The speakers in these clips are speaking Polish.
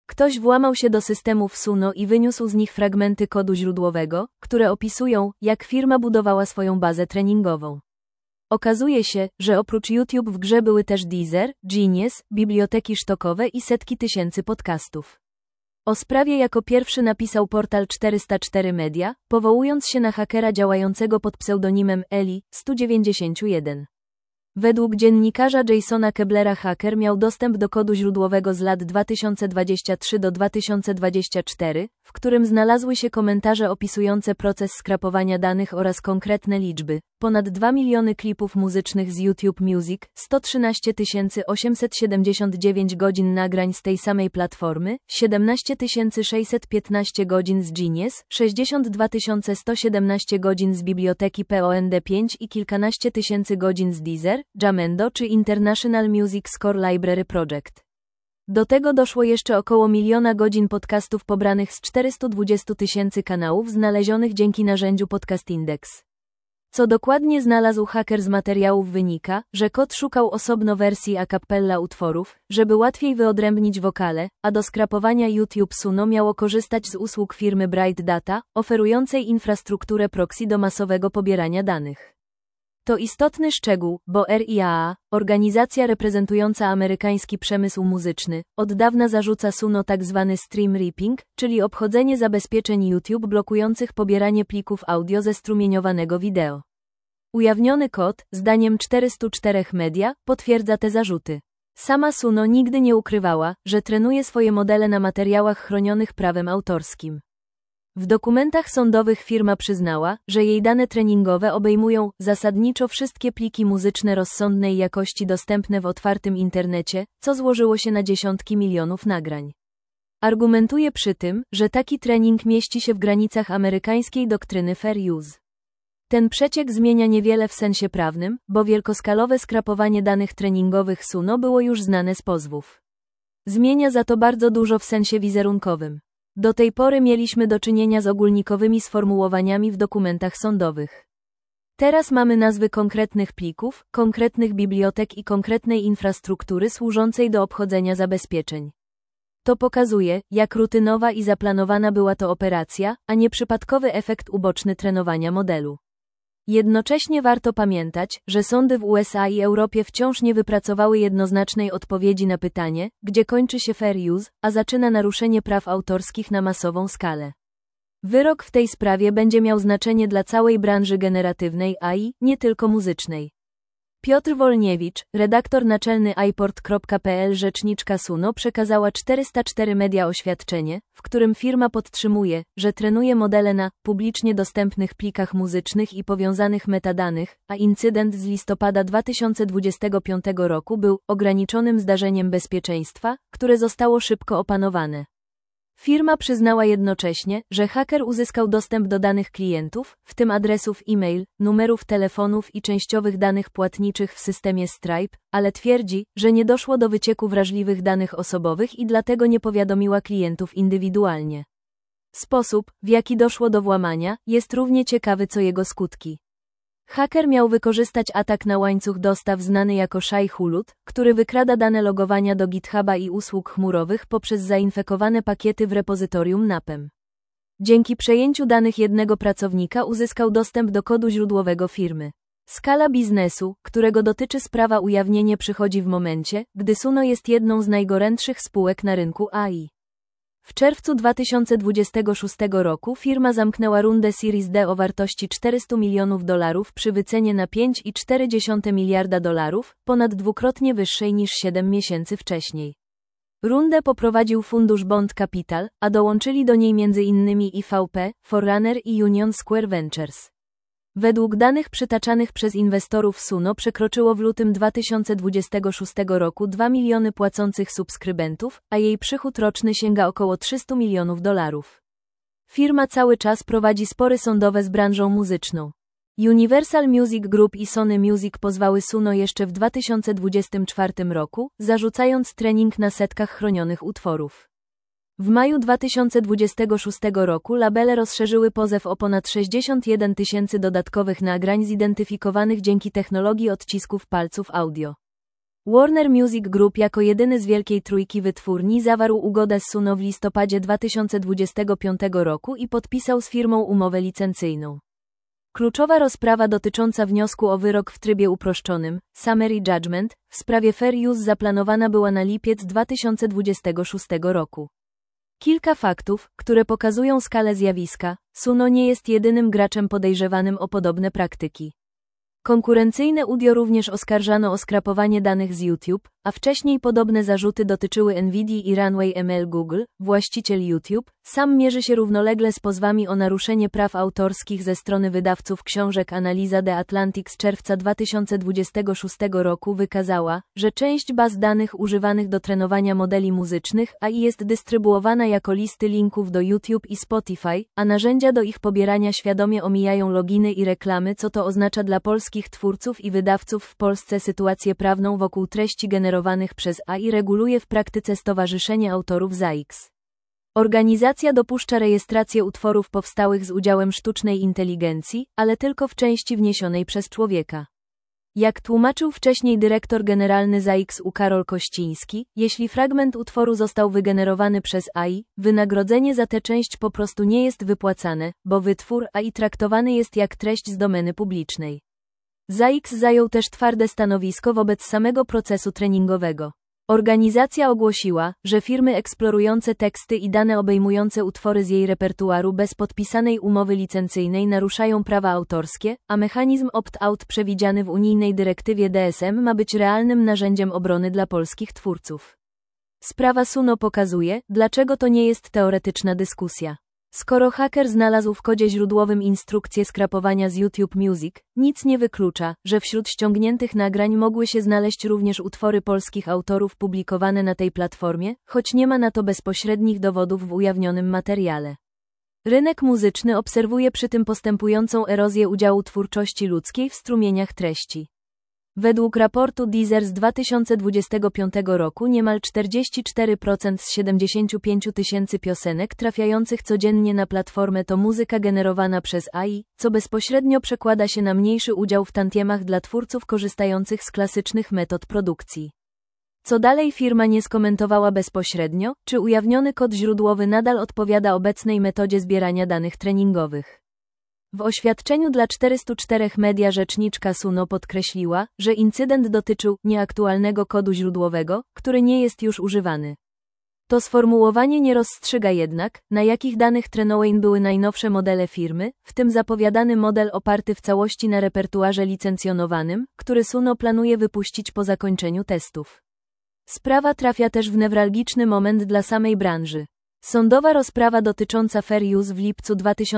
Ktoś włamał się do systemów Suno i wyniósł z nich fragmenty kodu źródłowego, które opisują, jak firma budowała swoją bazę treningową. Okazuje się, że oprócz YouTube w grze były też Deezer, Genius, biblioteki sztokowe i setki tysięcy podcastów. O sprawie jako pierwszy napisał portal 404 Media, powołując się na hakera działającego pod pseudonimem Eli-191. Według dziennikarza Jasona Keblera haker miał dostęp do kodu źródłowego z lat 2023 do 2024, w którym znalazły się komentarze opisujące proces skrapowania danych oraz konkretne liczby. Ponad 2 miliony klipów muzycznych z YouTube Music, 113 879 godzin nagrań z tej samej platformy, 17 615 godzin z Genius, 62 117 godzin z biblioteki POND5 i kilkanaście tysięcy godzin z Deezer, Jamendo czy International Music Score Library Project. Do tego doszło jeszcze około miliona godzin podcastów pobranych z 420 tysięcy kanałów znalezionych dzięki narzędziu Podcast Index. Co dokładnie znalazł haker z materiałów wynika, że kod szukał osobno wersji a cappella utworów, żeby łatwiej wyodrębnić wokale, a do skrapowania YouTube Suno miało korzystać z usług firmy Bright Data, oferującej infrastrukturę proxy do masowego pobierania danych. To istotny szczegół, bo RIAA, organizacja reprezentująca amerykański przemysł muzyczny, od dawna zarzuca Suno tzw. stream ripping, czyli obchodzenie zabezpieczeń YouTube blokujących pobieranie plików audio ze strumieniowanego wideo. Ujawniony kod, zdaniem 404 Media, potwierdza te zarzuty. Sama Suno nigdy nie ukrywała, że trenuje swoje modele na materiałach chronionych prawem autorskim. W dokumentach sądowych firma przyznała, że jej dane treningowe obejmują zasadniczo wszystkie pliki muzyczne rozsądnej jakości dostępne w otwartym internecie, co złożyło się na dziesiątki milionów nagrań. Argumentuje przy tym, że taki trening mieści się w granicach amerykańskiej doktryny fair use. Ten przeciek zmienia niewiele w sensie prawnym, bo wielkoskalowe skrapowanie danych treningowych Suno było już znane z pozwów. Zmienia za to bardzo dużo w sensie wizerunkowym. Do tej pory mieliśmy do czynienia z ogólnikowymi sformułowaniami w dokumentach sądowych. Teraz mamy nazwy konkretnych plików, konkretnych bibliotek i konkretnej infrastruktury służącej do obchodzenia zabezpieczeń. To pokazuje, jak rutynowa i zaplanowana była to operacja, a nie przypadkowy efekt uboczny trenowania modelu. Jednocześnie warto pamiętać, że sądy w USA i Europie wciąż nie wypracowały jednoznacznej odpowiedzi na pytanie, gdzie kończy się fair use, a zaczyna naruszenie praw autorskich na masową skalę. Wyrok w tej sprawie będzie miał znaczenie dla całej branży generatywnej AI, nie tylko muzycznej. Piotr Wolniewicz, redaktor naczelny iPort.pl rzeczniczka Suno przekazała 404 Media oświadczenie, w którym firma podtrzymuje, że trenuje modele na publicznie dostępnych plikach muzycznych i powiązanych metadanych, a incydent z listopada 2025 roku był ograniczonym zdarzeniem bezpieczeństwa, które zostało szybko opanowane. Firma przyznała jednocześnie, że haker uzyskał dostęp do danych klientów, w tym adresów e-mail, numerów telefonów i częściowych danych płatniczych w systemie Stripe, ale twierdzi, że nie doszło do wycieku wrażliwych danych osobowych i dlatego nie powiadomiła klientów indywidualnie. Sposób, w jaki doszło do włamania, jest równie ciekawy co jego skutki. Haker miał wykorzystać atak na łańcuch dostaw znany jako Shai-Hulud, który wykrada dane logowania do GitHuba i usług chmurowych poprzez zainfekowane pakiety w repozytorium NAPEM. Dzięki przejęciu danych jednego pracownika uzyskał dostęp do kodu źródłowego firmy. Skala biznesu, którego dotyczy sprawa ujawnienie przychodzi w momencie, gdy Suno jest jedną z najgorętszych spółek na rynku AI. W czerwcu 2026 roku firma zamknęła rundę Series D o wartości $400 milionów przy wycenie na $5,4 miliarda, ponad dwukrotnie wyższej niż 7 miesięcy wcześniej. Rundę poprowadził fundusz Bond Capital, a dołączyli do niej m.in. IVP, Forerunner i Union Square Ventures. Według danych przytaczanych przez inwestorów Suno przekroczyło w lutym 2026 roku 2 miliony płacących subskrybentów, a jej przychód roczny sięga około $300 milionów. Firma cały czas prowadzi spory sądowe z branżą muzyczną. Universal Music Group i Sony Music pozwały Suno jeszcze w 2024 roku, zarzucając trening na setkach chronionych utworów. W maju 2026 roku labele rozszerzyły pozew o ponad 61 tysięcy dodatkowych nagrań zidentyfikowanych dzięki technologii odcisków palców audio. Warner Music Group jako jedyny z Wielkiej Trójki wytwórni zawarł ugodę z Suno w listopadzie 2025 roku i podpisał z firmą umowę licencyjną. Kluczowa rozprawa dotycząca wniosku o wyrok w trybie uproszczonym, Summary Judgment, w sprawie Fair Use zaplanowana była na lipiec 2026 roku. Kilka faktów, które pokazują skalę zjawiska. Suno nie jest jedynym graczem podejrzewanym o podobne praktyki. Konkurencyjne Udio również oskarżano o skrapowanie danych z YouTube, a wcześniej podobne zarzuty dotyczyły Nvidia i Runway ML Google, właściciel YouTube, sam mierzy się równolegle z pozwami o naruszenie praw autorskich ze strony wydawców książek. Analiza The Atlantic z czerwca 2026 roku wykazała, że część baz danych używanych do trenowania modeli muzycznych AI jest dystrybuowana jako listy linków do YouTube i Spotify, a narzędzia do ich pobierania świadomie omijają loginy i reklamy, co to oznacza dla polskich twórców i wydawców w Polsce. Sytuację prawną wokół treści generowanych przez AI reguluje w praktyce Stowarzyszenie Autorów ZAIX. Organizacja dopuszcza rejestrację utworów powstałych z udziałem sztucznej inteligencji, ale tylko w części wniesionej przez człowieka. Jak tłumaczył wcześniej dyrektor generalny ZAIX Karol Kościński, jeśli fragment utworu został wygenerowany przez AI, wynagrodzenie za tę część po prostu nie jest wypłacane, bo wytwór AI traktowany jest jak treść z domeny publicznej. ZAIX zajął też twarde stanowisko wobec samego procesu treningowego. Organizacja ogłosiła, że firmy eksplorujące teksty i dane obejmujące utwory z jej repertuaru bez podpisanej umowy licencyjnej naruszają prawa autorskie, a mechanizm opt-out przewidziany w unijnej dyrektywie DSM ma być realnym narzędziem obrony dla polskich twórców. Sprawa Suno pokazuje, dlaczego to nie jest teoretyczna dyskusja. Skoro haker znalazł w kodzie źródłowym instrukcję skrapowania z YouTube Music, nic nie wyklucza, że wśród ściągniętych nagrań mogły się znaleźć również utwory polskich autorów publikowane na tej platformie, choć nie ma na to bezpośrednich dowodów w ujawnionym materiale. Rynek muzyczny obserwuje przy tym postępującą erozję udziału twórczości ludzkiej w strumieniach treści. Według raportu Deezer z 2025 roku niemal 44% z 75 tysięcy piosenek trafiających codziennie na platformę to muzyka generowana przez AI, co bezpośrednio przekłada się na mniejszy udział w tantiemach dla twórców korzystających z klasycznych metod produkcji. Co dalej firma nie skomentowała bezpośrednio, czy ujawniony kod źródłowy nadal odpowiada obecnej metodzie zbierania danych treningowych. W oświadczeniu dla 404 Media rzeczniczka Suno podkreśliła, że incydent dotyczył nieaktualnego kodu źródłowego, który nie jest już używany. To sformułowanie nie rozstrzyga jednak, na jakich danych trenowane były najnowsze modele firmy, w tym zapowiadany model oparty w całości na repertuarze licencjonowanym, który Suno planuje wypuścić po zakończeniu testów. Sprawa trafia też w newralgiczny moment dla samej branży. Sądowa rozprawa dotycząca Fair Use w lipcu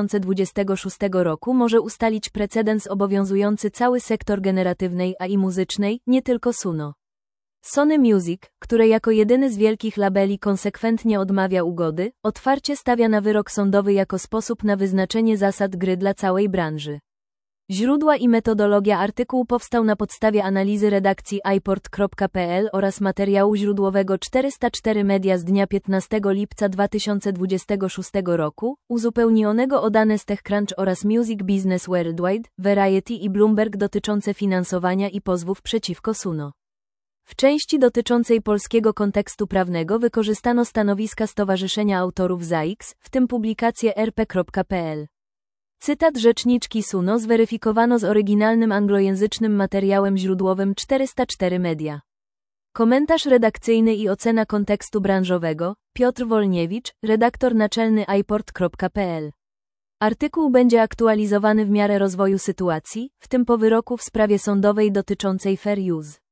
2026 roku może ustalić precedens obowiązujący cały sektor generatywnej AI muzycznej, nie tylko Suno. Sony Music, które jako jedyny z wielkich labeli konsekwentnie odmawia ugody, otwarcie stawia na wyrok sądowy jako sposób na wyznaczenie zasad gry dla całej branży. Źródła i metodologia. Artykuł powstał na podstawie analizy redakcji iPort.pl oraz materiału źródłowego 404 Media z dnia 15 lipca 2026 roku, uzupełnionego o dane z TechCrunch oraz Music Business Worldwide, Variety i Bloomberg dotyczące finansowania i pozwów przeciwko Suno. W części dotyczącej polskiego kontekstu prawnego wykorzystano stanowiska Stowarzyszenia Autorów ZAIX, w tym publikację rp.pl. Cytat rzeczniczki Suno zweryfikowano z oryginalnym anglojęzycznym materiałem źródłowym 404 Media. Komentarz redakcyjny i ocena kontekstu branżowego, Piotr Wolniewicz, redaktor naczelny iPort.pl. Artykuł będzie aktualizowany w miarę rozwoju sytuacji, w tym po wyroku w sprawie sądowej dotyczącej Fair Use.